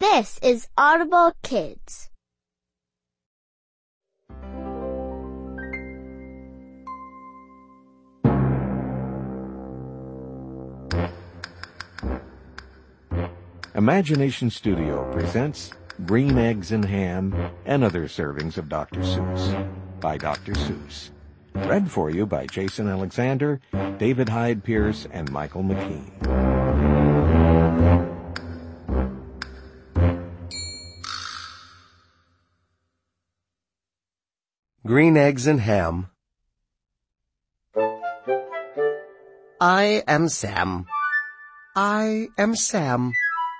This is Audible Kids. Imagination Studio presents Green Eggs and Ham and Other Servings of Dr. Seuss by Dr. Seuss. Read for you by Jason Alexander, David Hyde Pierce, and Michael McKean. Green Eggs and Ham. I am Sam. I am Sam.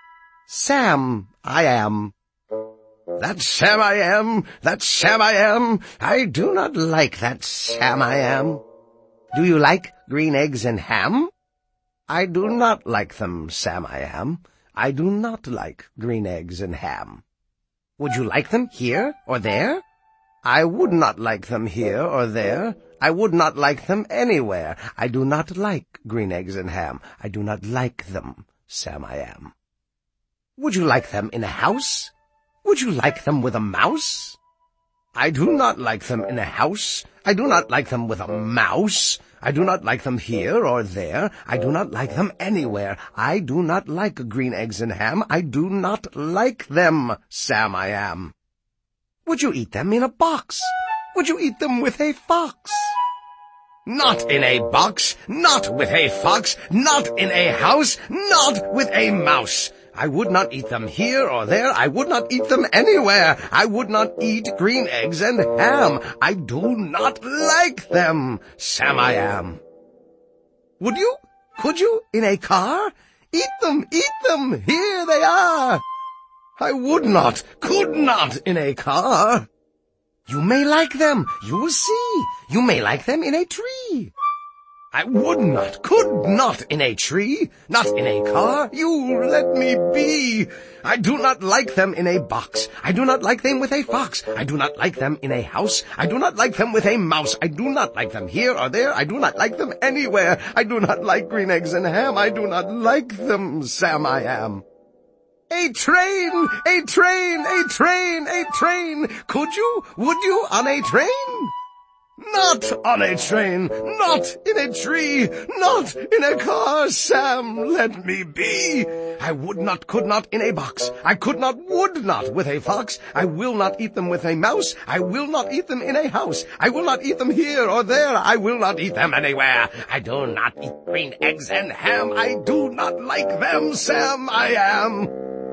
Sam, I am. That Sam I am, that Sam I am. I do not like that Sam I am. Do you like green eggs and ham? I do not like them, Sam I am. I do not like green eggs and ham. Would you like them here or there? I would not like them here or there. I would not like them anywhere. I do not like green eggs and ham. I do not like them, Sam I am. Would you like them in a house? Would you like them with a mouse? I do not like them in a house. I do not like them with a mouse. I do not like them here or there. I do not like them anywhere. I do not like green eggs and ham. I do not like them, Sam I am. Would you eat them in a box? Would you eat them with a fox? Not in a box, not with a fox, not in a house, not with a mouse. I would not eat them here or there. I would not eat them anywhere. I would not eat green eggs and ham. I do not like them, Sam I am. Would you? Could you? In a car? Eat them, here they are. I would not, could not in a car. You may like them, you will see. You may like them in a tree. I would not, could not in a tree, not in a car. You let me be. I do not like them in a box. I do not like them with a fox. I do not like them in a house. I do not like them with a mouse. I do not like them here or there. I do not like them anywhere. I do not like green eggs and ham. I do not like them, Sam I am. A train, a train, a train, a train. Could you, would you on a train? Not on a train, not in a tree, not in a car, Sam, let me be. I would not, could not in a box. I could not, would not with a fox. I will not eat them with a mouse. I will not eat them in a house. I will not eat them here or there. I will not eat them anywhere. I do not eat green eggs and ham. I do not like them, Sam, I am.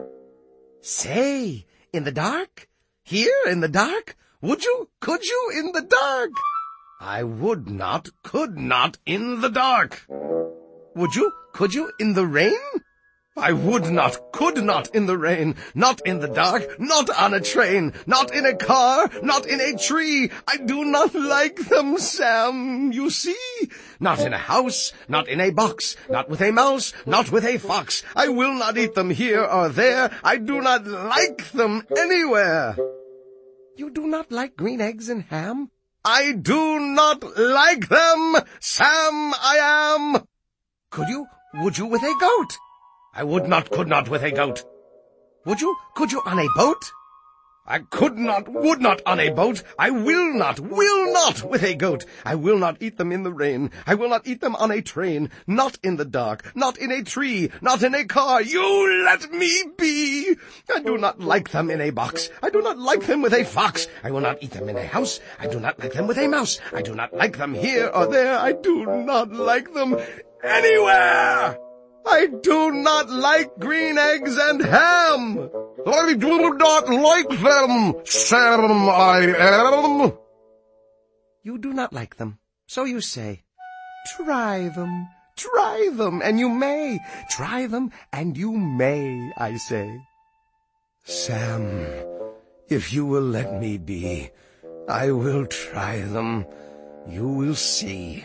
Say, in the dark? Here in the dark? Would you, could you in the dark? I would not, could not in the dark. Would you, could you in the rain? I would not, could not in the rain, not in the dark, not on a train, not in a car, not in a tree. I do not like them, Sam, you see. Not in a house, not in a box, not with a mouse, not with a fox. I will not eat them here or there. I do not like them anywhere. You do not like green eggs and ham? I do not like them, Sam I am. Could you, would you with a goat? I would not, could not with a goat. Would you, could you on a boat? I could not, would not on a boat. I will not with a goat. I will not eat them in the rain. I will not eat them on a train. Not in the dark, not in a tree, not in a car. You let me be. I do not like them in a box. I do not like them with a fox. I will not eat them in a house. I do not like them with a mouse. I do not like them here or there. I do not like them anywhere. I do not like green eggs and ham. I do not like them, Sam I am. You do not like them, so you say. Try them, and you may. Try them, and you may, I say. Sam, if you will let me be, I will try them. You will see.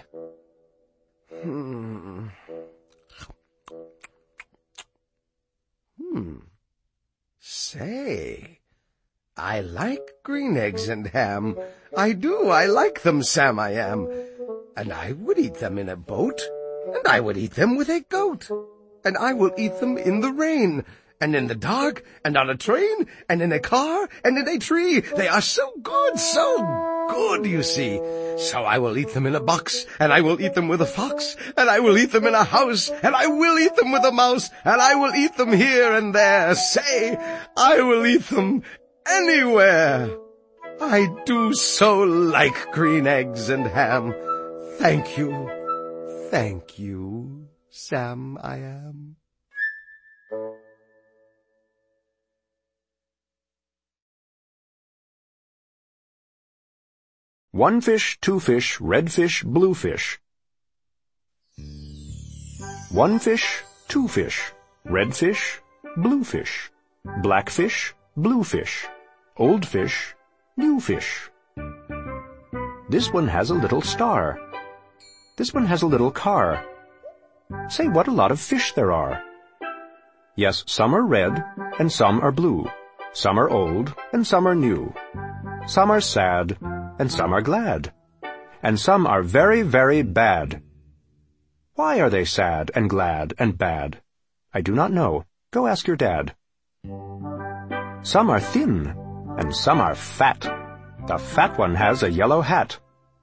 Say, I like green eggs and ham. I do, I like them, Sam I am. And I would eat them in a boat, and I would eat them with a goat. And I will eat them in the rain, and in the dark, and on a train, and in a car, and in a tree. They are so good, you see. So I will eat them in a box, and I will eat them with a fox, and I will eat them in a house, and I will eat them with a mouse, and I will eat them here and there. Say, I will eat them anywhere. I do so like green eggs and ham. Thank you, Sam I am. One fish, two fish, red fish, blue fish. One fish, two fish, red fish, blue fish, black fish, blue fish, old fish, new fish. This one has a little star. This one has a little car. Say, what a lot of fish there are. Yes, some are red, and some are blue. Some are old, and some are new. Some are sad, and some are glad. And some are very, very bad. Why are they sad and glad and bad? I do not know. Go ask your dad. Some are thin, and some are fat. The fat one has a yellow hat.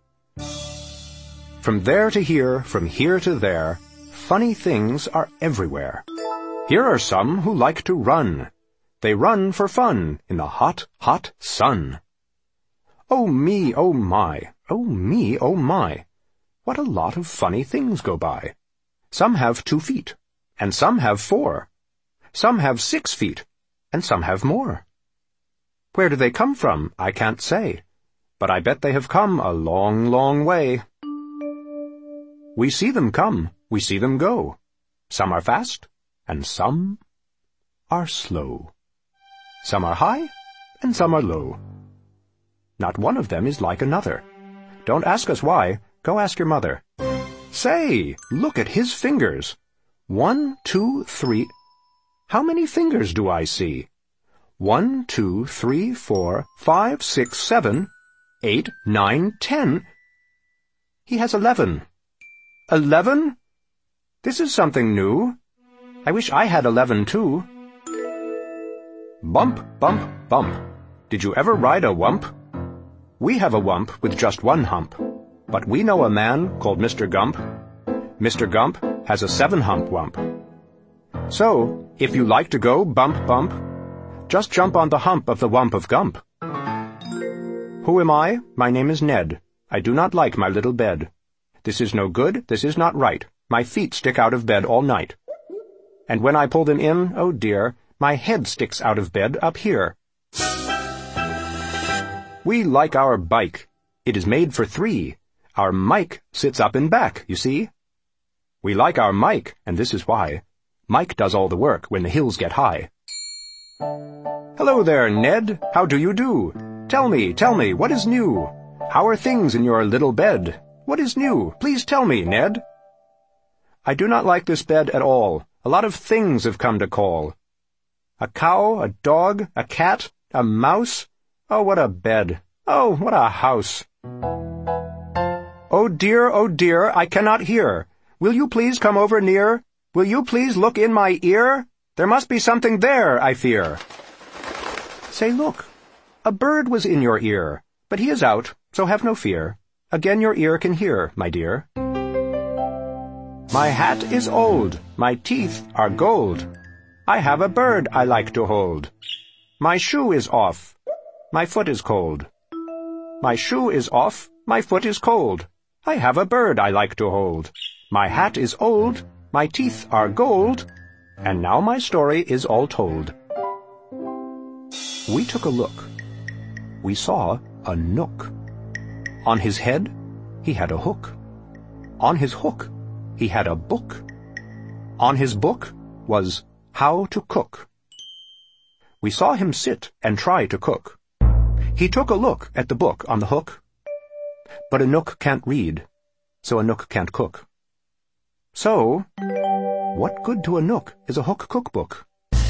From there to here, from here to there, funny things are everywhere. Here are some who like to run. They run for fun in the hot, hot sun. Oh me, oh my, oh me, oh my. What a lot of funny things go by. Some have 2 feet, and some have 4. Some have 6 feet, and some have more. Where do they come from? I can't say, but I bet they have come a long, long way. We see them come, we see them go. Some are fast, and some are slow. Some are high, and some are low. Not one of them is like another. Don't ask us why. Go ask your mother. Say, look at his fingers. 1, 2, 3. How many fingers do I see? 1, 2, 3, 4, 5, 6, 7, 8, 9, 10. He has 11. 11? This is something new. I wish I had 11 too. Bump, bump, bump. Did you ever ride a wump? We have a wump with just 1 hump, but we know a man called Mr. Gump. Mr. Gump has a 7-hump wump. So, if you like to go bump, bump, just jump on the hump of the wump of Gump. Who am I? My name is Ned. I do not like my little bed. This is no good, this is not right. My feet stick out of bed all night. And when I pull them in, oh dear, my head sticks out of bed up here. We like our bike. It is made for 3. Our Mike sits up in back, you see. We like our Mike, and this is why. Mike does all the work when the hills get high. Hello there, Ned. How do you do? Tell me, what is new? How are things in your little bed? What is new? Please tell me, Ned. I do not like this bed at all. A lot of things have come to call. A cow, a dog, a cat, a mouse. Oh, what a bed. Oh, what a house. Oh dear, I cannot hear. Will you please come over near? Will you please look in my ear? There must be something there, I fear. Say, look, a bird was in your ear, but he is out, so have no fear. Again your ear can hear, my dear. My hat is old, my teeth are gold. I have a bird I like to hold. My shoe is off, my foot is cold. My shoe is off, my foot is cold. I have a bird I like to hold. My hat is old, my teeth are gold, and now my story is all told. We took a look. We saw a Nook. On his head, he had a hook. On his hook, he had a book. On his book was How to Cook. We saw him sit and try to cook. He took a look at the book on the hook. But a Nook can't read, so a Nook can't cook. So, what good to a Nook is a hook cookbook?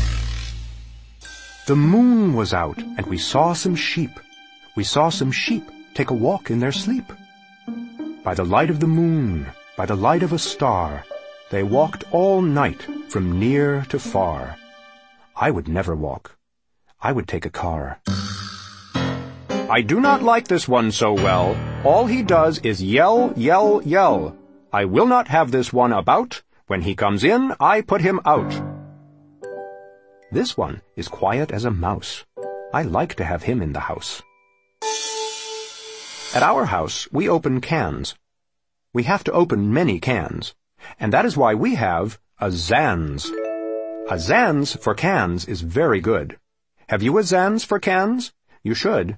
The moon was out, and we saw some sheep. We saw some sheep take a walk in their sleep. By the light of the moon, by the light of a star, they walked all night from near to far. I would never walk. I would take a car. I do not like this one so well. All he does is yell, yell, yell. I will not have this one about. When he comes in, I put him out. This one is quiet as a mouse. I like to have him in the house. At our house, we open cans. We have to open many cans, and that is why we have a Zans. A Zans for cans is very good. Have you a Zans for cans? You should.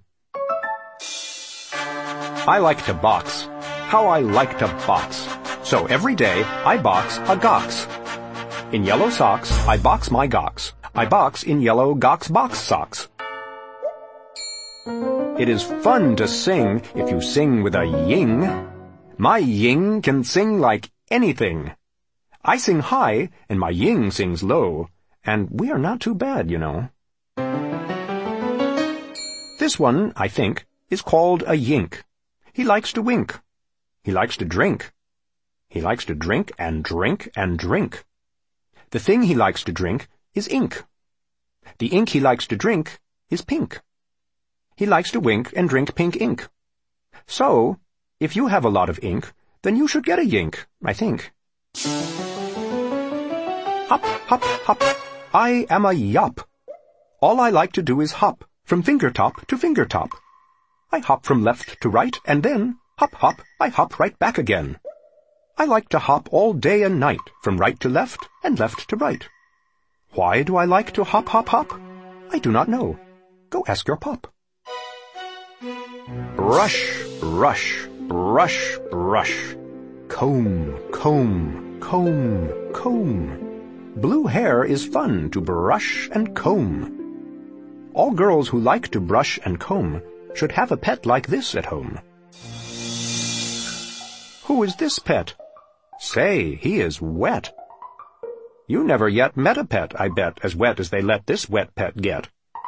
I like to box. How I like to box. So every day, I box a Gox. In yellow socks, I box my Gox. I box in yellow Gox box socks. It is fun to sing if you sing with a ying. My ying can sing like anything. I sing high, and my ying sings low, and we are not too bad, you know. This one, I think, is called a yink. He likes to wink. He likes to drink. He likes to drink and drink and drink. The thing he likes to drink is ink. The ink he likes to drink is pink. He likes to wink and drink pink ink. So, if you have a lot of ink, then you should get a yink, I think. Hop, hop, hop. I am a yop. All I like to do is hop, from fingertop to fingertop. I hop from left to right, and then, hop, hop, I hop right back again. I like to hop all day and night, from right to left, and left to right. Why do I like to hop, hop, hop? I do not know. Go ask your pop. Brush, brush, brush, brush. Comb, comb, comb, comb. Blue hair is fun to brush and comb. All girls who like to brush and comb should have a pet like this at home. Who is this pet? Say, he is wet. You never yet met a pet, I bet, as wet as they let this wet pet get.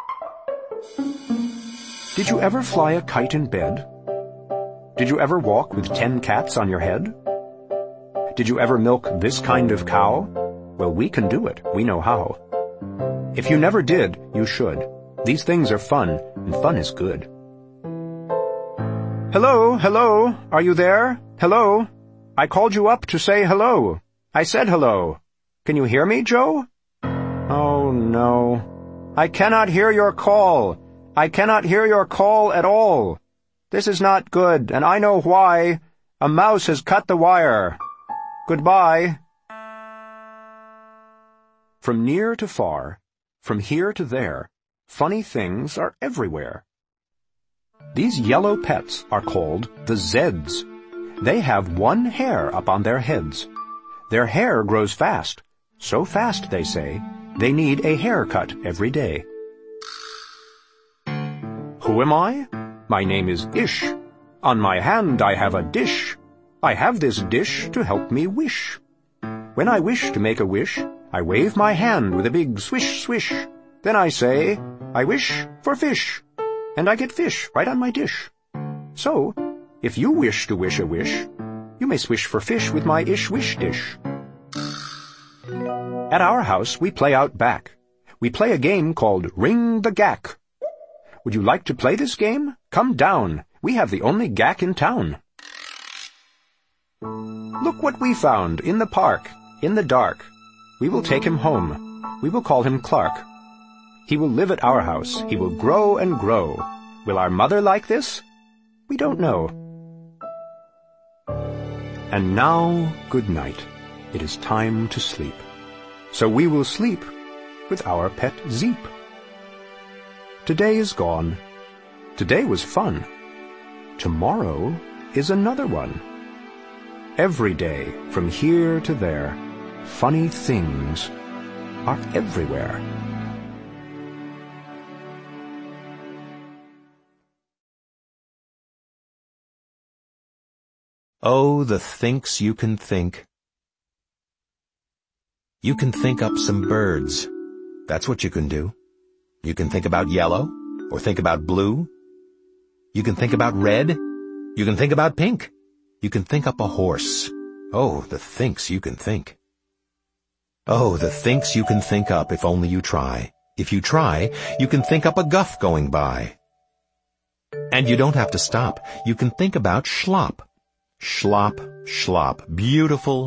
Did you ever fly a kite in bed? Did you ever walk with 10 cats on your head? Did you ever milk this kind of cow? Well, we can do it. We know how. If you never did, you should. These things are fun, and fun is good. Hello, hello, are you there? Hello? I called you up to say hello. I said hello. Can you hear me, Joe? Oh, no. I cannot hear your call. I cannot hear your call at all. This is not good, and I know why. A mouse has cut the wire. Goodbye. From near to far, from here to there, funny things are everywhere. These yellow pets are called the Zeds. They have one hair up on their heads. Their hair grows fast. So fast, they say, they need a haircut every day. Who am I? My name is Ish. On my hand I have a dish. I have this dish to help me wish. When I wish to make a wish, I wave my hand with a big swish, swish. Then I say, I wish for fish. And I get fish right on my dish. So, if you wish to wish a wish, you may swish for fish with my ish-wish dish. At our house, we play out back. We play a game called Ring the Gack. Would you like to play this game? Come down. We have the only gack in town. Look what we found in the park, in the dark. We will take him home. We will call him Clark. He will live at our house. He will grow and grow. Will our mother like this? We don't know. And now, good night. It is time to sleep. So we will sleep with our pet Zeep. Today is gone. Today was fun. Tomorrow is another one. Every day, from here to there, funny things are everywhere. Oh, the thinks you can think. You can think up some birds. That's what you can do. You can think about yellow, or think about blue. You can think about red. You can think about pink. You can think up a horse. Oh, the thinks you can think. Oh, the thinks you can think up if only you try. If you try, you can think up a guff going by. And you don't have to stop. You can think about schlop. Schlop, schlop, beautiful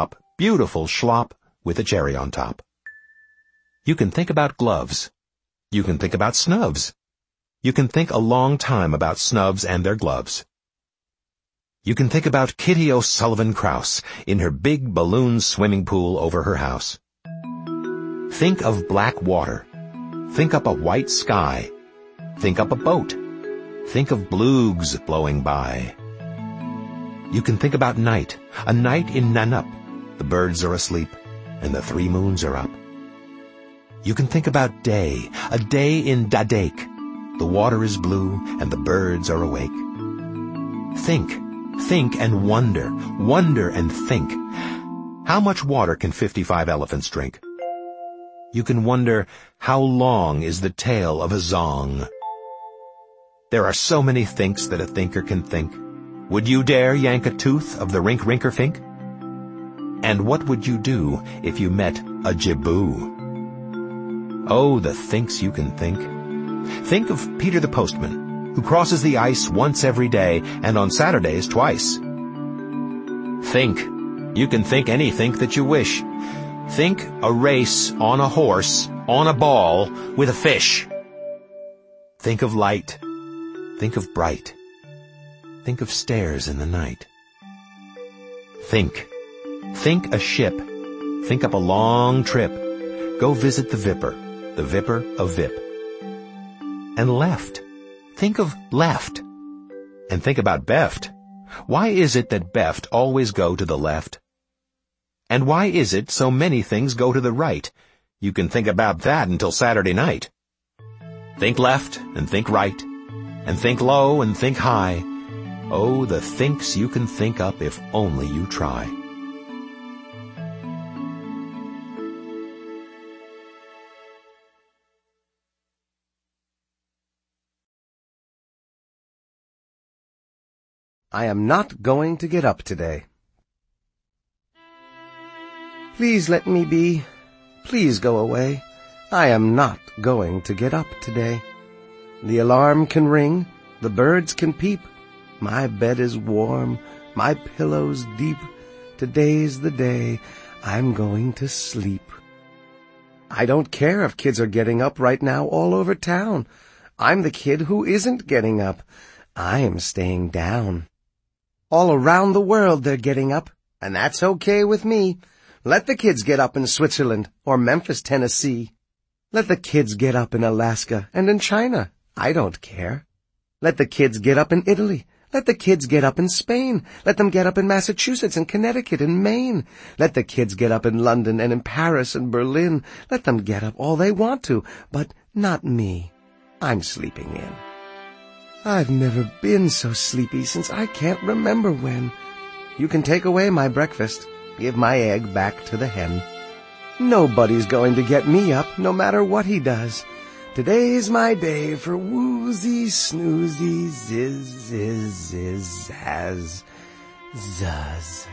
schlop with a cherry on top. You can think about gloves. You can think about snubs. You can think a long time about snubs and their gloves. You can think about Kitty O'Sullivan Krause in her big balloon swimming pool over her house. Think of black water. Think up a white sky. Think up a boat. Think of blues blowing by. You can think about night, a night in Nanup. The birds are asleep, and the 3 moons are up. You can think about day, a day in Dadek. The water is blue, and the birds are awake. Think and wonder and think. How much water can 55 elephants drink? You can wonder, how long is the tail of a zong? There are so many thinks that a thinker can think. Would you dare yank a tooth of the rink-rinker-fink? And what would you do if you met a jiboo? Oh, the thinks you can think. Think of Peter the Postman, who crosses the ice once every day and on Saturdays twice. Think. You can think any think that you wish. Think a race on a horse, on a ball, with a fish. Think of light. Think of bright. Think of stairs in the night. Think. Think a ship. Think up a long trip. Go visit the Vipper of Vip. And left. Think of left. And think about Beft. Why is it that Beft always go to the left? And why is it so many things go to the right? You can think about that until Saturday night. Think left and think right, and think low and think high. Oh, the thinks you can think up if only you try. I am not going to get up today. Please let me be. Please go away. I am not going to get up today. The alarm can ring, the birds can peep. My bed is warm, my pillow's deep. Today's the day I'm going to sleep. I don't care if kids are getting up right now all over town. I'm the kid who isn't getting up. I am staying down. All around the world they're getting up, and that's okay with me. Let the kids get up in Switzerland or Memphis, Tennessee. Let the kids get up in Alaska and in China. I don't care. Let the kids get up in Italy. Let the kids get up in Spain. Let them get up in Massachusetts and Connecticut and Maine. Let the kids get up in London and in Paris and Berlin. Let them get up all they want to, but not me. I'm sleeping in. I've never been so sleepy since I can't remember when. You can take away my breakfast. Give my egg back to the hen. Nobody's going to get me up, no matter what he does. Today's my day for woozy, snoozy, ziz, ziz, ziz, zaz, zuzz.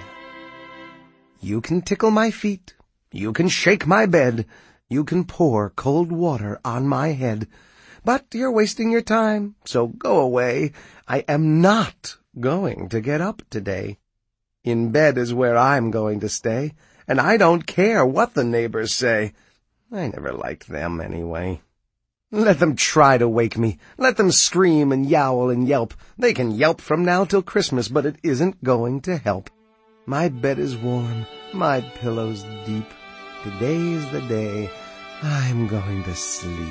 You can tickle my feet. You can shake my bed. You can pour cold water on my head. But you're wasting your time, so go away. I am not going to get up today. In bed is where I'm going to stay, and I don't care what the neighbors say. I never liked them anyway. Let them try to wake me. Let them scream and yowl and yelp. They can yelp from now till Christmas, but it isn't going to help. My bed is warm, my pillow's deep. Today's the day I'm going to sleep.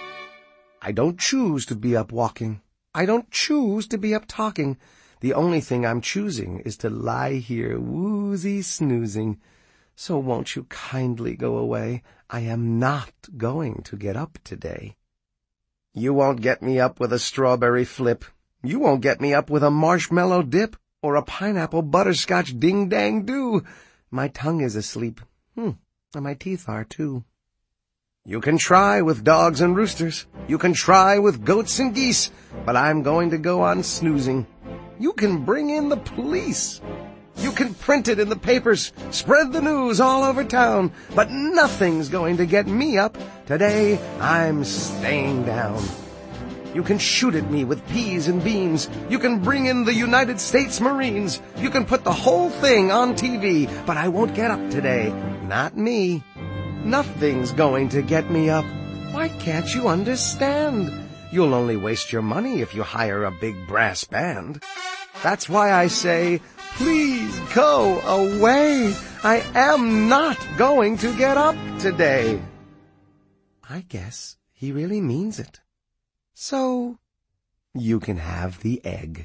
I don't choose to be up walking. I don't choose to be up talking. The only thing I'm choosing is to lie here woozy snoozing. So won't you kindly go away? I am not going to get up today. You won't get me up with a strawberry flip. You won't get me up with a marshmallow dip or a pineapple butterscotch ding-dang-doo. My tongue is asleep. And my teeth are too. You can try with dogs and roosters. You can try with goats and geese. But I'm going to go on snoozing. You can bring in the police. You can print it in the papers, spread the news all over town, but nothing's going to get me up. Today, I'm staying down. You can shoot at me with peas and beans. You can bring in the United States Marines. You can put the whole thing on TV, but I won't get up today. Not me. Nothing's going to get me up. Why can't you understand? You'll only waste your money if you hire a big brass band. That's why I say, please go away. I am not going to get up today. I guess he really means it. So, you can have the egg.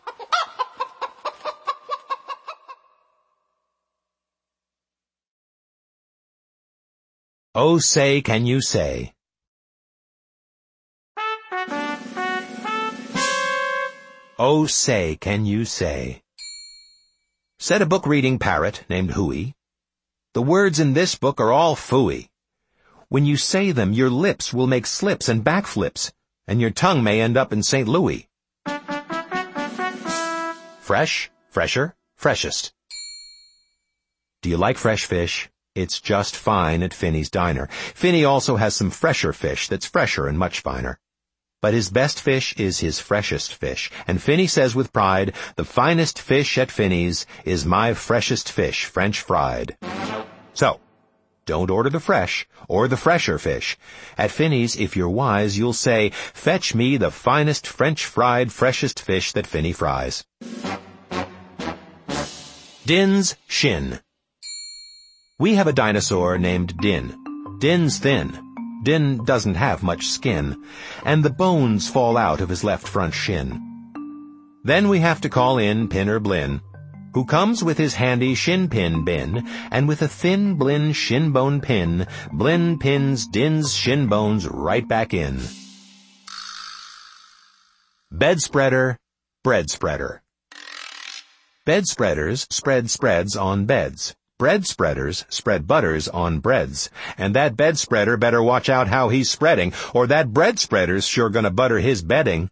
Oh, say, can you say? Oh, say, can you say? Said a book-reading parrot named Hooey. The words in this book are all phooey. When you say them, your lips will make slips and backflips, and your tongue may end up in St. Louis. Fresh, fresher, freshest. Do you like fresh fish? It's just fine at Finney's Diner. Finney also has some fresher fish that's fresher and much finer. But his best fish is his freshest fish, and Finney says with pride, the finest fish at Finney's is my freshest fish, French fried. So, don't order the fresh or the fresher fish. At Finney's, if you're wise, you'll say, fetch me the finest French fried freshest fish that Finney fries. Din's Shin. We have a dinosaur named Din. Din's thin. Din doesn't have much skin, and the bones fall out of his left front shin. Then we have to call in Pinner Blinn, who comes with his handy shin pin bin, and with a thin Blinn shin bone pin, Blinn pins Din's shin bones right back in. Bedspreader, bread spreader. Bed spreaders spread spreads on beds. Bread spreaders spread butters on breads. And that bed spreader better watch out how he's spreading, or that bread spreader's sure gonna butter his bedding.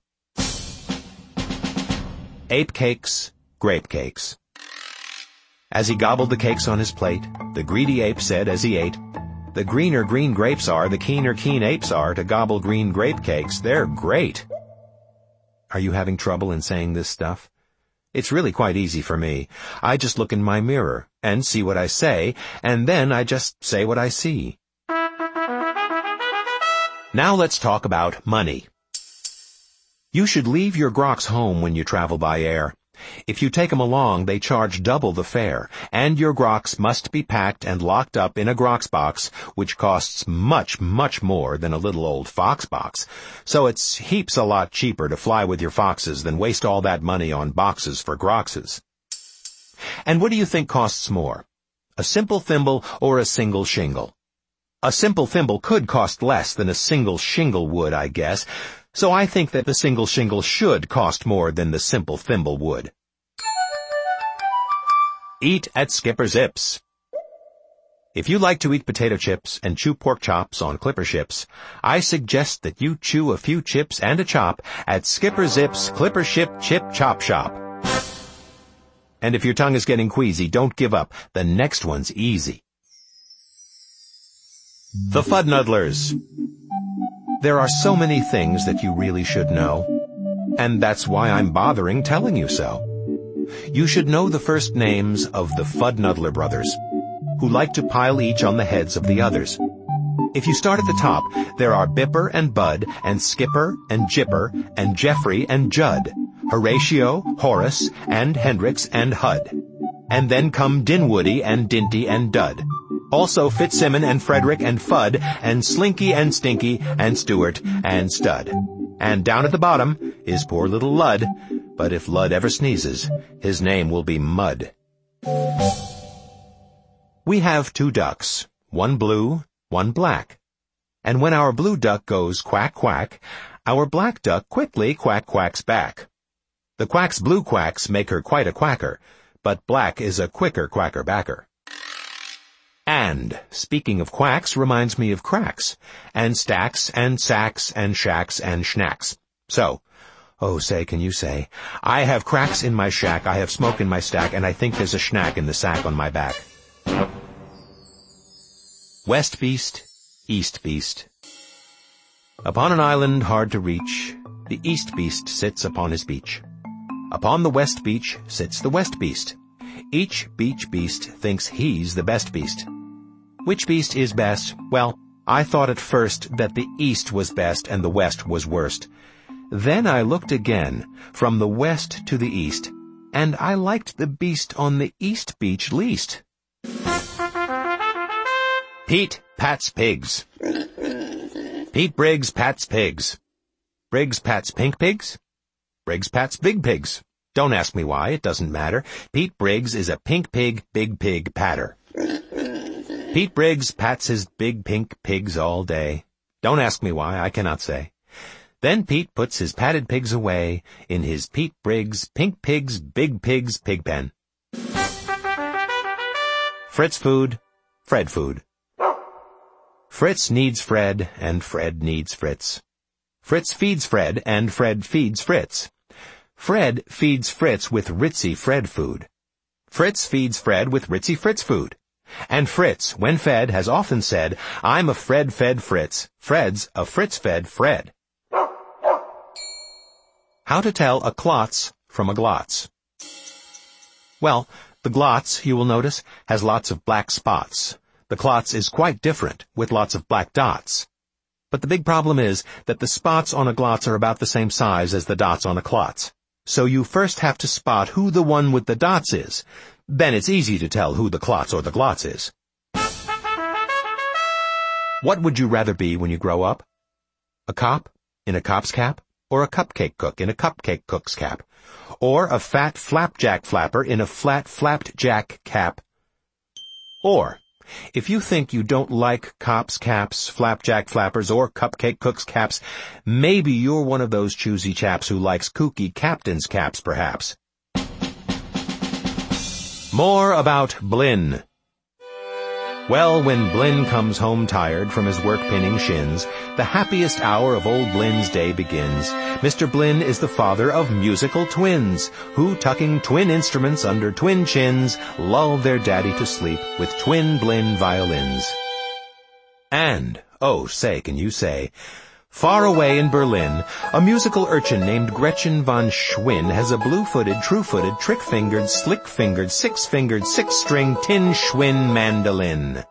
Ape cakes, grape cakes. As he gobbled the cakes on his plate, the greedy ape said as he ate, the greener green grapes are, the keener keen apes are to gobble green grape cakes. They're great. Are you having trouble in saying this stuff? It's really quite easy for me. I just look in my mirror and see what I say, and then I just say what I see. Now let's talk about money. You should leave your grocs home when you travel by air. If you take them along, they charge double the fare, and your grocs must be packed and locked up in a grocs box, which costs much, much more than a little old fox box. So it's heaps a lot cheaper to fly with your foxes than waste all that money on boxes for groxes. And what do you think costs more? A simple thimble or a single shingle? A simple thimble could cost less than a single shingle would, I guess, so I think that the single shingle should cost more than the simple thimble would. Eat at Skipper Zips. If you like to eat potato chips and chew pork chops on clipper ships, I suggest that you chew a few chips and a chop at Skipper Zips Clipper Ship Chip Chop Shop. And if your tongue is getting queasy, don't give up. The next one's easy. The Fudnuddlers. There are so many things that you really should know, and that's why I'm bothering telling you so. You should know the first names of the Fudnuddler brothers, who like to pile each on the heads of the others. If you start at the top, there are Bipper and Bud and Skipper and Jipper and Jeffrey and Judd, Horatio, Horace, and Hendrix and Hud. And then come Dinwoody and Dinty and Dud. Also Fitzsimmon and Frederick and Fudd and Slinky and Stinky and Stewart and Stud. And down at the bottom is poor little Lud, but if Lud ever sneezes, his name will be Mud. We have 2 ducks, one blue, one black. And when our blue duck goes quack quack, our black duck quickly quack quacks back. The quack's blue quacks make her quite a quacker, but black is a quicker quacker backer. And, speaking of quacks, reminds me of cracks, and stacks, and sacks, and shacks, and schnacks. So, Oh, say, can you say, I have cracks in my shack, I have smoke in my stack, and I think there's a schnack in the sack on my back. West Beast, East Beast. Upon an island hard to reach, the East Beast sits upon his beach. Upon the West Beach sits the West Beast. Each beach beast thinks he's the best beast. Which beast is best? Well, I thought at first that the East was best and the West was worst. Then I looked again, from the West to the East, and I liked the beast on the East Beach least. Pete pats pigs. Pete Briggs pats pigs. Briggs pats pink pigs. Briggs pats big pigs. Don't ask me why, it doesn't matter. Pete Briggs is a pink pig, big pig patter. Pete Briggs pats his big pink pigs all day. Don't ask me why, I cannot say. Then Pete puts his patted pigs away in his Pete Briggs pink big pigs pig pen. Fritz food, Fred food. Fritz needs Fred, and Fred needs Fritz. Fritz feeds Fred, and Fred feeds Fritz. Fred feeds Fritz with Ritzy Fred food. Fritz feeds Fred with Ritzy Fritz food. And Fritz, when fed, has often said, I'm a Fred-fed Fritz. Fred's a Fritz-fed Fred. How to tell a klotz from a glotz. Well, the glotz, you will notice, has lots of black spots. The klotz is quite different, with lots of black dots. But the big problem is that the spots on a glotz are about the same size as the dots on a klotz. So you first have to spot who the one with the dots is. Then it's easy to tell who the klotz or the glotz is. What would you rather be when you grow up? A cop in a cop's cap? Or a cupcake cook in a cupcake cook's cap? Or a fat flapjack flapper in a flat flapped jack cap? Or, if you think you don't like cops' caps, flapjack flappers, or cupcake cooks' caps, maybe you're one of those choosy chaps who likes kooky captain's caps, perhaps. More about Blinn. Well, when Blinn comes home tired from his work-pinning shins, the happiest hour of old Blinn's day begins. Mr. Blinn is the father of musical twins, who, tucking twin instruments under twin chins, lull their daddy to sleep with twin Blinn violins. And, oh, say, can you say, far away in Berlin, a musical urchin named Gretchen von Schwinn has a blue-footed, true-footed, trick-fingered, slick-fingered, six-fingered, six-string tin Schwinn mandolin.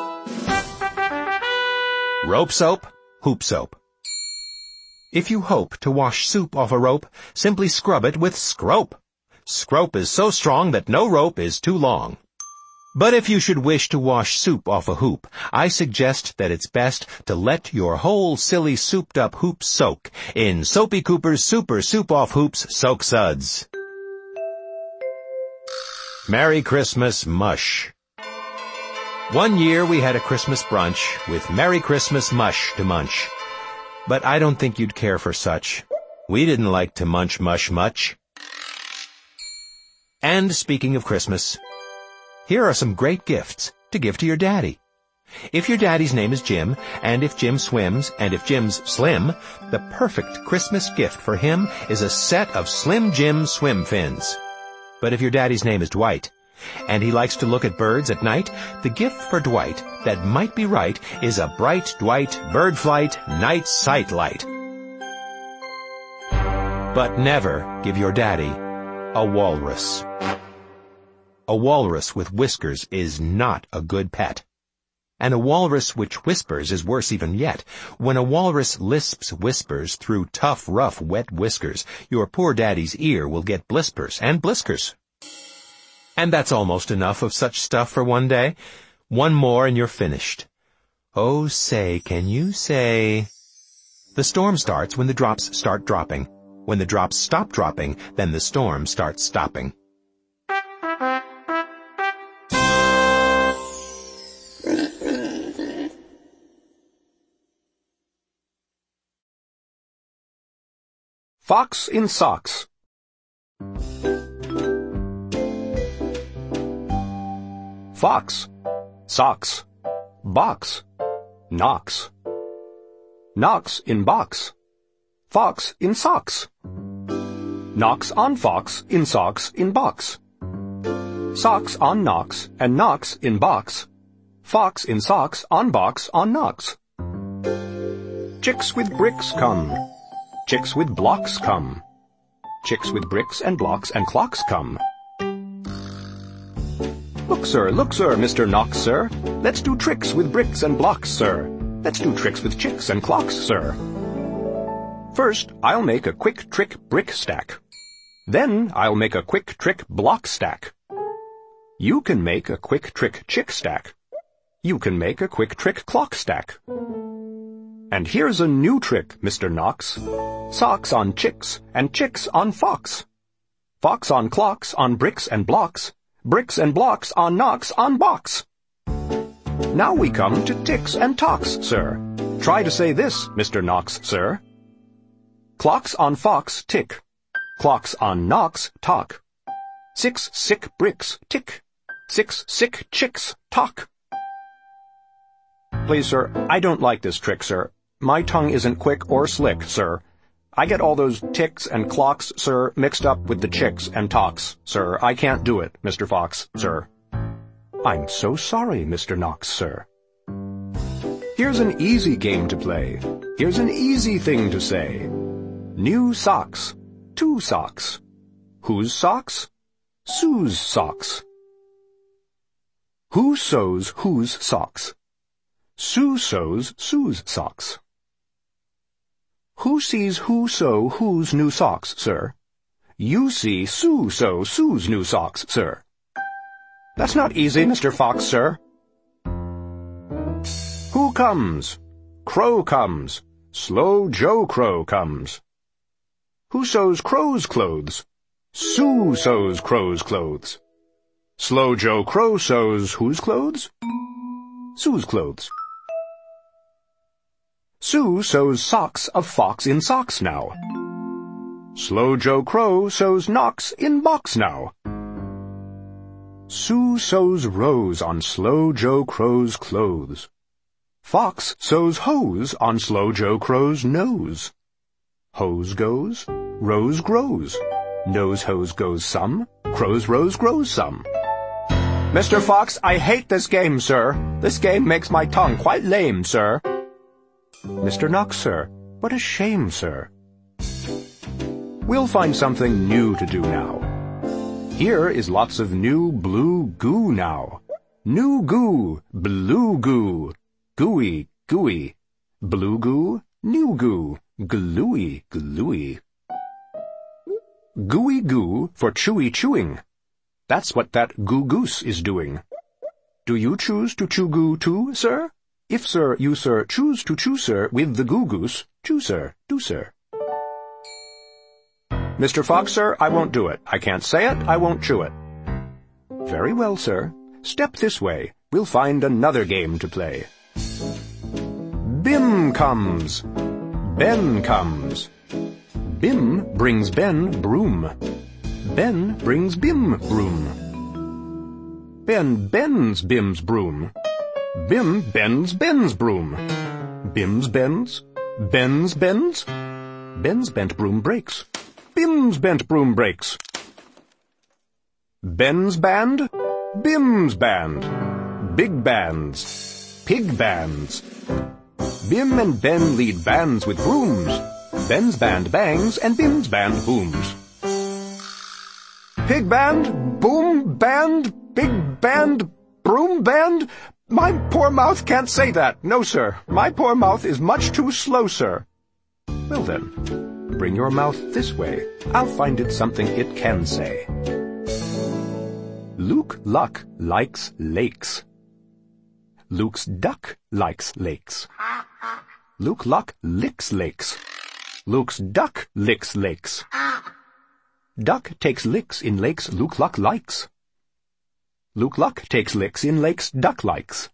Rope soap, hoop soap. If you hope to wash soup off a rope, simply scrub it with Scrope. Scrope is so strong that no rope is too long. But if you should wish to wash soup off a hoop, I suggest that it's best to let your whole silly souped-up hoop soak in Soapy Cooper's Super Soup Off Hoops Soak Suds. Merry Christmas Mush. One year we had a Christmas brunch with Merry Christmas mush to munch. But I don't think you'd care for such. We didn't like to munch mush much. And speaking of Christmas, here are some great gifts to give to your daddy. If your daddy's name is Jim, and if Jim swims, and if Jim's slim, the perfect Christmas gift for him is a set of Slim Jim swim fins. But if your daddy's name is Dwight, and he likes to look at birds at night, the gift for Dwight that might be right is a bright Dwight bird flight night sight light. But never give your daddy a walrus. A walrus with whiskers is not a good pet. And a walrus which whispers is worse even yet. When a walrus lisps whispers through tough, rough, wet whiskers, your poor daddy's ear will get blispers and bliskers. And that's almost enough of such stuff for one day. One more and you're finished. Oh, say, can you say... The storm starts when the drops start dropping. When the drops stop dropping, then the storm starts stopping. Fox in socks. Fox, socks, box, knocks. Knocks in box, fox in socks. Knox on fox, in socks, in box. Socks on knocks, and knocks in box. Fox in socks, on box, on knocks. Chicks with bricks come. Chicks with blocks come. Chicks with bricks and blocks and clocks come. Look, sir, Mr. Knox, sir. Let's do tricks with bricks and blocks, sir. Let's do tricks with chicks and clocks, sir. First, I'll make a quick trick brick stack. Then I'll make a quick trick block stack. You can make a quick trick chick stack. You can make a quick trick clock stack. And here's a new trick, Mr. Knox. Socks on chicks and chicks on fox. Fox on clocks on bricks and blocks. Bricks and blocks on knocks on box. Now we come to ticks and tocks, sir. Try to say this, Mr. Knox, sir. Clocks on fox tick. Clocks on knocks talk. 6 sick bricks tick. 6 sick chicks talk. Please, sir, I don't like this trick, sir. My tongue isn't quick or slick, sir. I get all those ticks and clocks, sir, mixed up with the chicks and talks, sir. I can't do it, Mr. Fox, sir. I'm so sorry, Mr. Knox, sir. Here's an easy game to play. Here's an easy thing to say. New socks. 2 socks. Whose socks? Sue's socks. Who sews whose socks? Sue sews Sue's socks. Who sees who sew whose new socks, sir? You see Sue sew Sue's new socks, sir. That's not easy, Mr. Fox, sir. Who comes? Crow comes. Slow Joe Crow comes. Who sews Crow's clothes? Sue sews Crow's clothes. Slow Joe Crow sews whose clothes? Sue's clothes. Sue sews socks of fox in socks now. Slow Joe Crow sews knocks in box now. Sue sews rows on Slow Joe Crow's clothes. Fox sews hose on Slow Joe Crow's nose. Hose goes, rose grows. Nose hose goes some, crow's rose grows some. Mr. Fox, I hate this game, sir. This game makes my tongue quite lame, sir. Mr. Knox, sir, what a shame, sir. We'll find something new to do now. Here is lots of new blue goo now. New goo, blue goo, gooey, gooey. Blue goo, new goo, gluey, gluey. Gooey goo for chewy chewing. That's what that goo goose is doing. Do you choose to chew goo too, sir? If, sir, you, sir, choose to chew, sir, with the goo goose, chew, sir, do, sir. Mr. Fox, sir, I won't do it. I can't say it, I won't chew it. Very well, sir. Step this way. We'll find another game to play. Bim comes. Ben comes. Bim brings Ben broom. Ben brings Bim broom. Ben bends Bim's broom. Bim bends Ben's broom. Bim's bends. Ben's bends. Ben's bent broom breaks. Bim's bent broom breaks. Ben's band. Bim's band. Big bands. Pig bands. Bim and Ben lead bands with brooms. Ben's band bangs and Bim's band booms. Pig band, boom band, big band, broom band? My poor mouth can't say that. No, sir. My poor mouth is much too slow, sir. Well then, bring your mouth this way. I'll find it something it can say. Luke Luck likes lakes. Luke's duck likes lakes. Luke Luck licks lakes. Luke's duck licks lakes. Duck takes licks in lakes Luke Luck likes. Luke Luck takes licks in lakes Duck likes.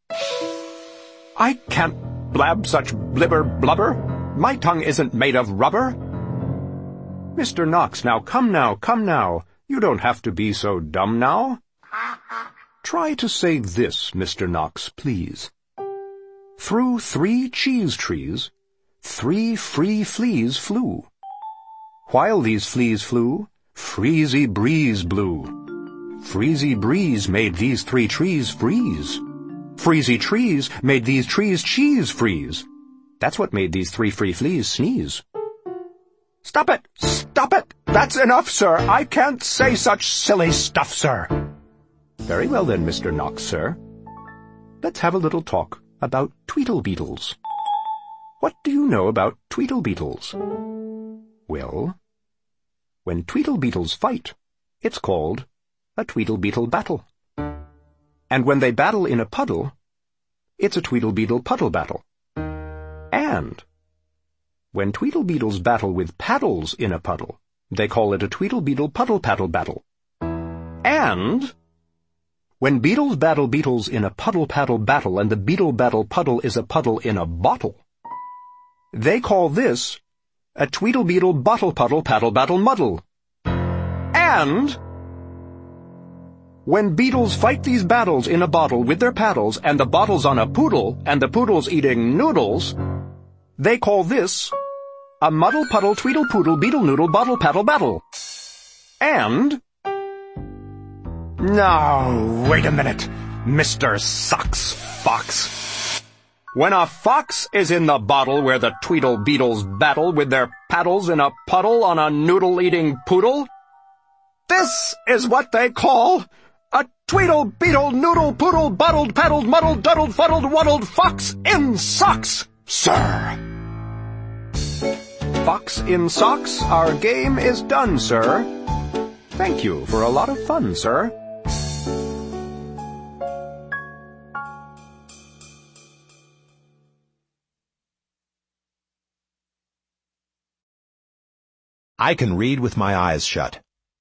I can't blab such blibber blubber. My tongue isn't made of rubber. Mr. Knox, now come now. You don't have to be so dumb now. Try to say this, Mr. Knox, please. Through 3 cheese trees, 3 free fleas flew. While these fleas flew, freezy breeze blew. Freezy breeze made these 3 trees freeze. Freezy trees made these trees cheese freeze. That's what made these 3 free fleas sneeze. Stop it! Stop it! That's enough, sir! I can't say such silly stuff, sir! Very well then, Mr. Knox, sir. Let's have a little talk about tweedlebeetles. What do you know about tweedlebeetles? Well, when tweedlebeetles fight, it's called a tweedlebeetle battle. And when they battle in a puddle, it's a tweedlebeetle puddle battle. And when tweedlebeetles battle with paddles in a puddle, they call it a tweedlebeetle puddle paddle battle. And when beetles battle beetles in a puddle paddle battle and the beetle battle puddle is a puddle in a bottle, they call this a tweedlebeetle bottle puddle paddle battle muddle. And when beetles fight these battles in a bottle with their paddles and the bottle's on a poodle and the poodle's eating noodles, they call this a muddle puddle tweedle poodle beetle noodle bottle paddle battle. And now, wait a minute, Mr. Socks Fox. When a fox is in the bottle where the tweedlebeetles battle with their paddles in a puddle on a noodle-eating poodle, this is what they call a tweedlebeetle noodle poodle bottled paddled muddled duddled fuddled waddled fox in socks, sir. Fox in socks, our game is done, sir. Thank you for a lot of fun, sir. I can read with my eyes shut.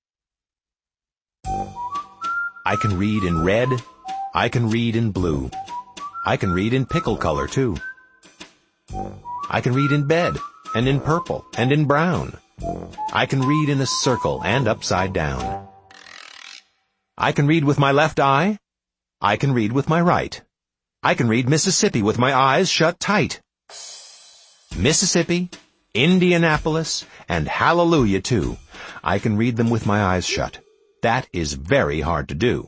I can read in red. I can read in blue. I can read in pickle color, too. I can read in bed, and in purple, and in brown. I can read in a circle and upside down. I can read with my left eye. I can read with my right. I can read Mississippi with my eyes shut tight. Mississippi, Indianapolis, and Hallelujah, too. I can read them with my eyes shut. That is very hard to do.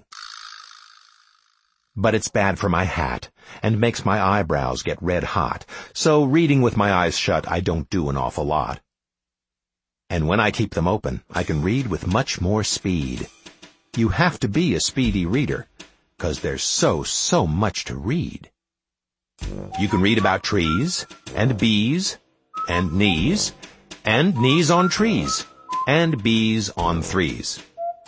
But it's bad for my hat, and makes my eyebrows get red hot, so reading with my eyes shut I don't do an awful lot. And when I keep them open, I can read with much more speed. You have to be a speedy reader, 'cause there's so much to read. You can read about trees, and bees, and knees on trees, and bees on threes.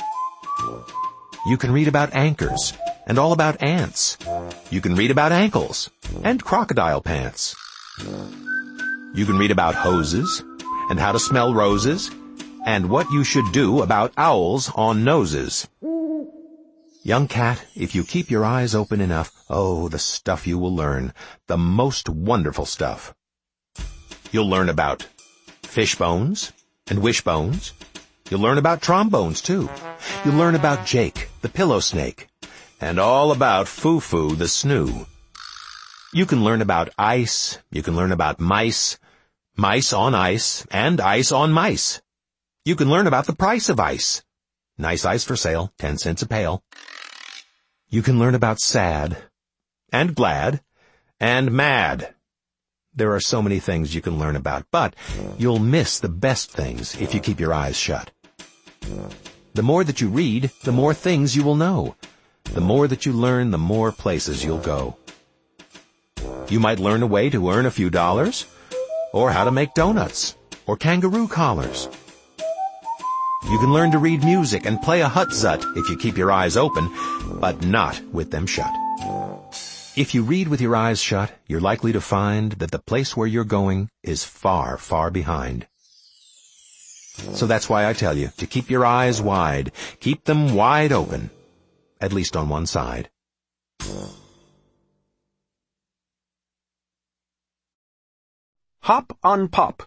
You can read about anchors, and all about ants. You can read about ankles, and crocodile pants. You can read about hoses, and how to smell roses, and what you should do about owls on noses. Young cat, if you keep your eyes open enough, oh, the stuff you will learn, the most wonderful stuff. You'll learn about fish bones and wishbones. You'll learn about trombones, too. You'll learn about Jake, the pillow snake, and all about Foo-Foo, the snoo. You can learn about ice. You can learn about mice, mice on ice, and ice on mice. You can learn about the price of ice. Nice ice for sale, 10 cents a pail. You can learn about sad, and glad, and mad. There are so many things you can learn about, but you'll miss the best things if you keep your eyes shut. The more that you read, the more things you will know. The more that you learn, the more places you'll go. You might learn a way to earn a few dollars, or how to make donuts, or kangaroo collars. You can learn to read music and play a hut-zut if you keep your eyes open, but not with them shut. If you read with your eyes shut, you're likely to find that the place where you're going is far, far behind. So that's why I tell you to keep your eyes wide. Keep them wide open, at least on one side. Hop on pop.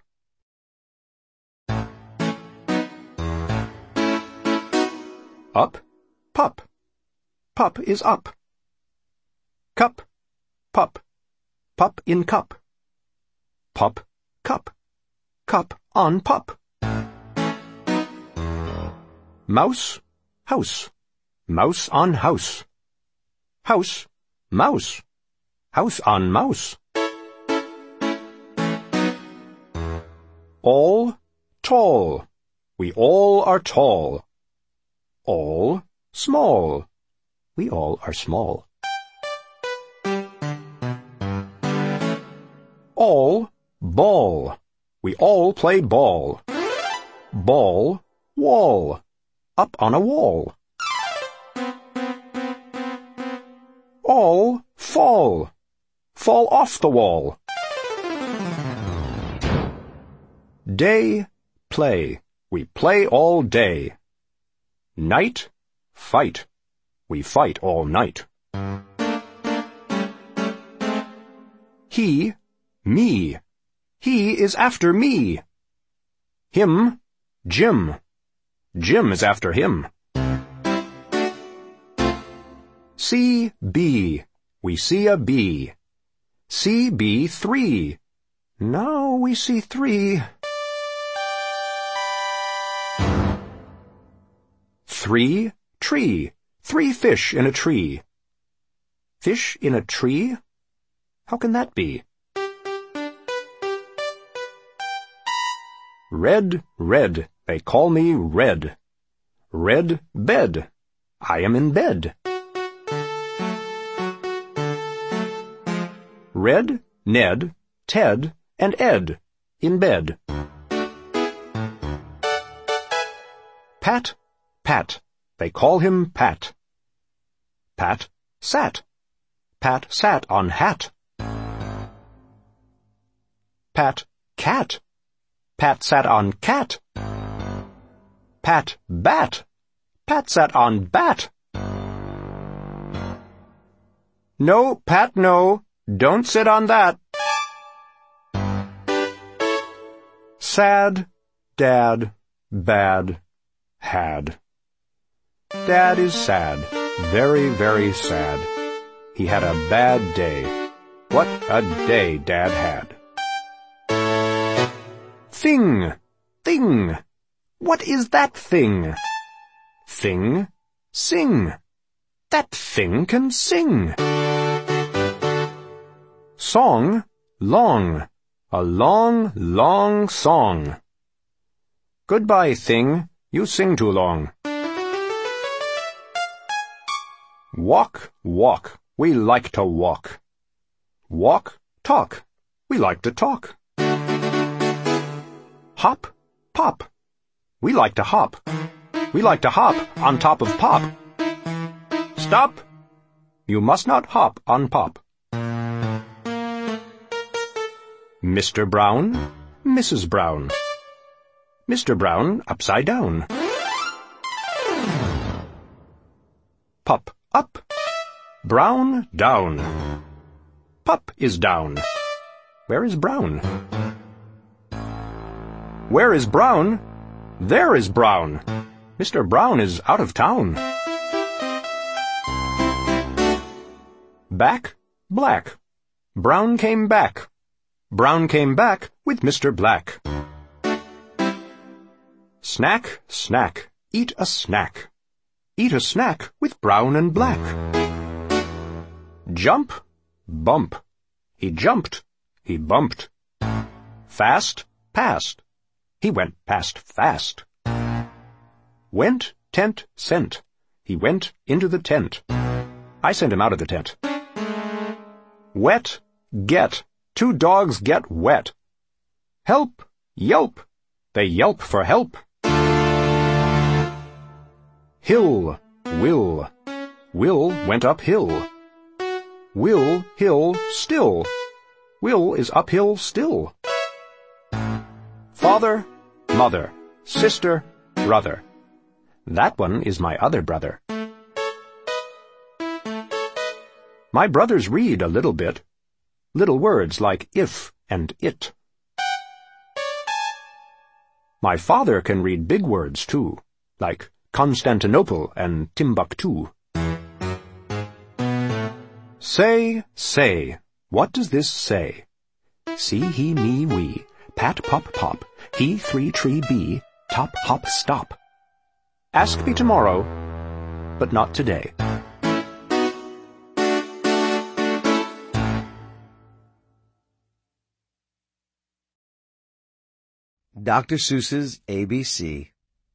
Up, pop. Pup is up. Cup, pup. Pup in cup. Pup, cup. Cup on pup. Mouse, house. Mouse on house. House, mouse. House on mouse. All, tall. We all are tall. All, small. We all are small. All, ball. We all play ball. Ball, wall. Up on a wall. All, fall. Fall off the wall. Day, play. We play all day. Night, fight. We fight all night. He, me. He is after me. Him, Jim. Jim is after him. See, bee. We see a bee. See, bee, 3. Now we see 3. 3, tree. 3 fish in a tree. Fish in a tree? How can that be? Red, red. They call me Red. Red bed. I am in bed. Red, Ned, Ted, and Ed. In bed. Pat, Pat. They call him Pat. Pat sat. Pat sat on hat. Pat, cat. Pat sat on cat. Pat, bat. Pat sat on bat. No, Pat, no. Don't sit on that. Sad, dad, bad, had. Dad is sad. Very, very sad. He had a bad day. What a day Dad had. Thing, thing. What is that thing? Thing, sing. That thing can sing. Song, long. A long, long song. Goodbye, thing. You sing too long. Walk, walk. We like to walk. Walk, talk. We like to talk. Hop, pop. We like to hop. We like to hop on top of pop. Stop! You must not hop on pop. Mr. Brown, Mrs. Brown. Mr. Brown upside down. Pup up. Brown down. Pup is down. Where is Brown? Where is Brown? There is Brown. Mr. Brown is out of town. Back, black. Brown came back. Brown came back with Mr. Black. Snack, snack. Eat a snack. Eat a snack with Brown and Black. Jump, bump. He jumped. He bumped. Fast, past. He went past fast. Went, tent, sent. He went into the tent. I sent him out of the tent. Wet, get. 2 dogs get wet. Help, yelp. They yelp for help. Hill, will. Will went uphill. Will, hill, still. Will is uphill still. Father, mother, sister, brother. That one is my other brother. My brothers read a little bit. Little words like if and it. My father can read big words too, like Constantinople and Timbuktu. Say, say. What does this say? See, he, me, we. Pat, pop, pop. He, 3, tree, bee. Top, hop, stop. Ask me tomorrow, but not today. Dr. Seuss's ABC.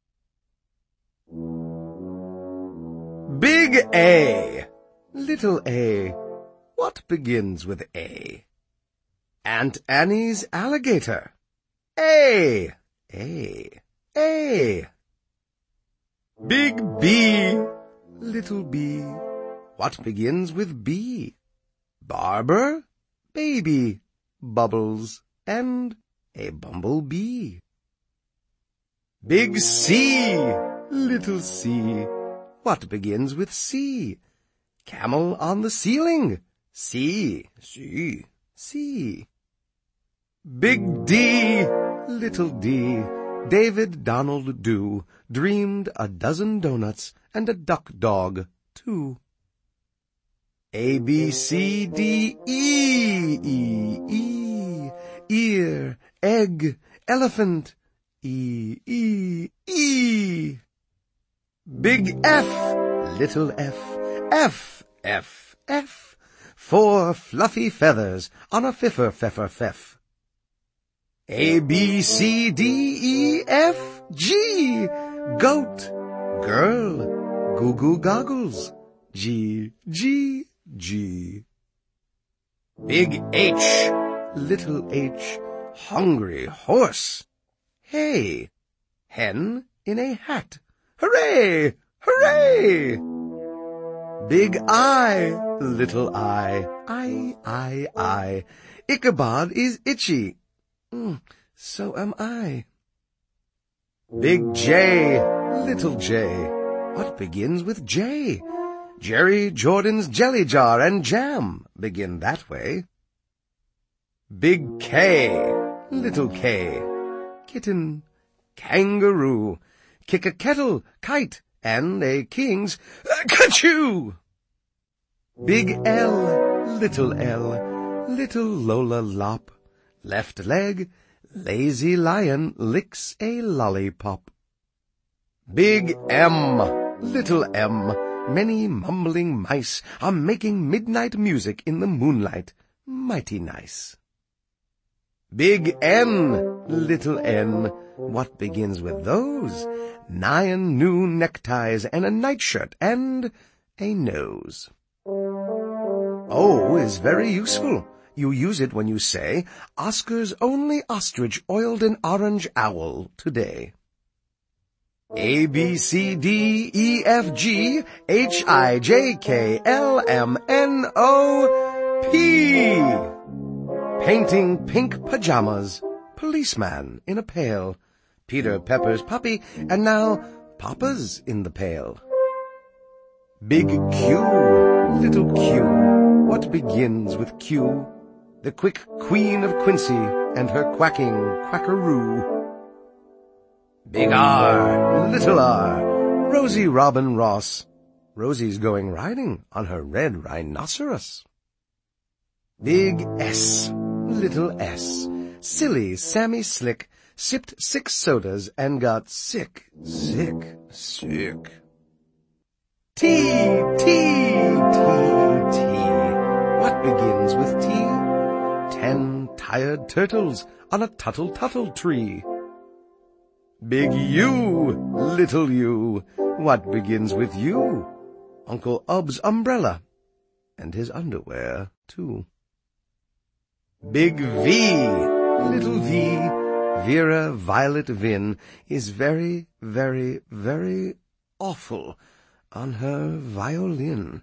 Big A, little a, what begins with A? Aunt Annie's alligator. A, A, A. Big B, little b, what begins with B? Barber, baby, bubbles, and a bumblebee. Big C, little c, what begins with C? Camel on the ceiling, C, C, C. Big D, little d, David Donald Do dreamed a dozen donuts and a duck dog, too. A, B, C, D, E, E, E, ear, egg, elephant, E, E, E. Big F, little f, F, F, F, 4 fluffy feathers on a fiffer, feffer, fef. A, B, C, D, E, F, G, goat, girl, goo goo goggles, G, G, G. Big H, little h, hungry horse, hay, hen in a hat, hooray, hooray! Big I, little I, Ichabod is itchy, so am I. Big J, little j, what begins with J? Jerry Jordan's jelly jar and jam begin that way. Big K, little k, kitten, kangaroo, kick a kettle, kite, and a king's kachoo. Big L, little Lola Lop, left leg, lazy lion licks a lollipop. Big M, little m, many mumbling mice are making midnight music in the moonlight, mighty nice. Big N, little n, what begins with those? 9 new neckties and a nightshirt and a nose. O is very useful. You use it when you say, Oscar's only ostrich oiled an orange owl today. A, B, C, D, E, F, G, H, I, J, K, L, M, N, O, P. Painting pink pajamas, policeman in a pail, Peter Pepper's puppy, and now Papa's in the pail. Big Q, little q, what begins with Q? The quick queen of Quincy and her quacking quackaroo. Big R, little r, Rosie Robin Ross. Rosie's going riding on her red rhinoceros. Big S, little s, silly Sammy Slick sipped 6 sodas and got sick. T, T, T, T. What begins with T? 10 tired turtles on a tuttle tree. Big U, little u, what begins with U? Uncle Ub's umbrella, and his underwear, too. Big V, little v, Vera Violet Vin is very, very, very awful on her violin.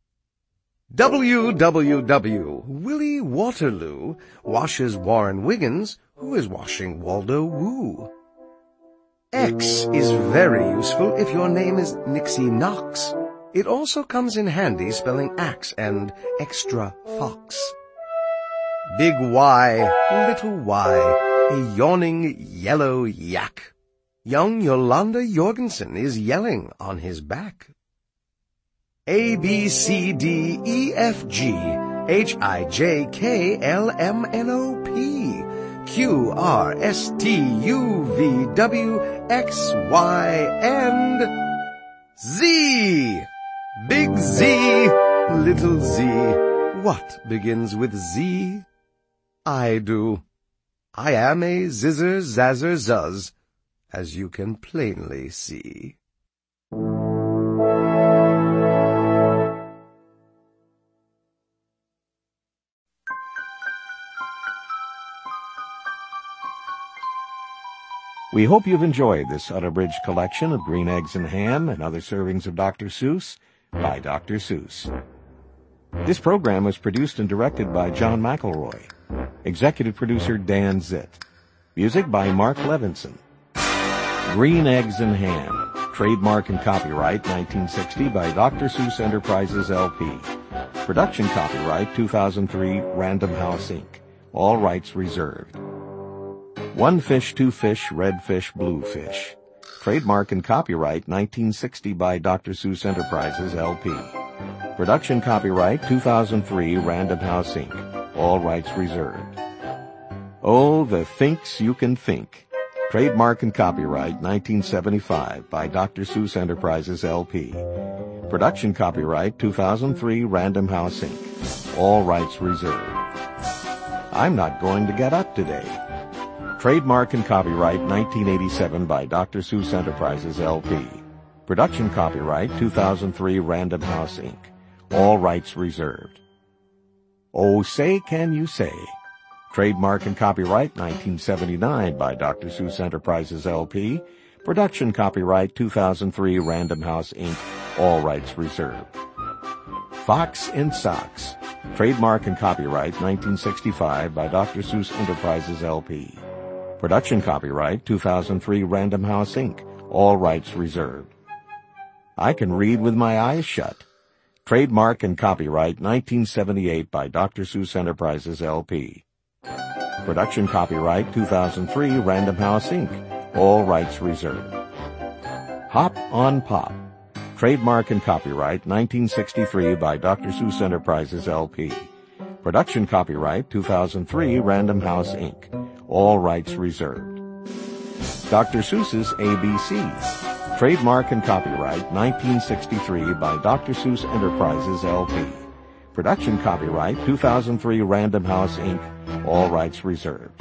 WWW, Willie Waterloo washes Warren Wiggins, who is washing Waldo Woo. X is very useful if your name is Nixie Knox. It also comes in handy spelling axe and extra fox. Big Y, little y, a yawning yellow yak. Young Yolanda Jorgensen is yelling on his back. A, B, C, D, E, F, G, H, I, J, K, L, M, N, O, P. and Z. Big Z, little Z. What begins with Z? I do. I am a zizzer zazzer zuzz, as you can plainly see. We hope you've enjoyed this unabridged collection of Green Eggs and Ham and Other Servings of Dr. Seuss by Dr. Seuss. This program was produced and directed by John McElroy. Executive producer Dan Zitt. Music by Mark Levinson. Green Eggs and Ham. Trademark and copyright 1960 by Dr. Seuss Enterprises LP. Production copyright 2003 Random House Inc. All rights reserved. One Fish, Two Fish, Red Fish, Blue Fish. Trademark and copyright 1960 by Dr. Seuss Enterprises LP. Production copyright 2003 Random House Inc. All rights reserved. Oh, the Thinks You Can Think. Trademark and copyright 1975 by Dr. Seuss Enterprises LP. Production copyright 2003 Random House Inc. All rights reserved. I'm Not Going to Get Up Today. Trademark and copyright 1987 by Dr. Seuss Enterprises LP. Production copyright 2003 Random House Inc. All rights reserved. Oh, Say Can You Say. Trademark and copyright 1979 by Dr. Seuss Enterprises LP. Production copyright 2003 Random House Inc. All rights reserved. Fox in Socks. Trademark and copyright 1965 by Dr. Seuss Enterprises LP. Production copyright 2003 Random House Inc. All rights reserved. I Can Read With My Eyes Shut. Trademark and copyright 1978 by Dr. Seuss Enterprises LP. Production copyright 2003 Random House Inc. All rights reserved. Hop on Pop. Trademark and copyright 1963 by Dr. Seuss Enterprises LP. Production copyright 2003 Random House Inc. All rights reserved. Dr. Seuss's ABCs. Trademark and copyright 1963 by Dr. Seuss Enterprises LP. Production copyright 2003 Random House Inc. All rights reserved.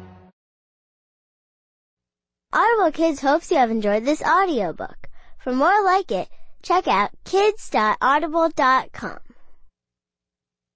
Audible Kids hopes you have enjoyed this audiobook. For more like it, check out kids.audible.com.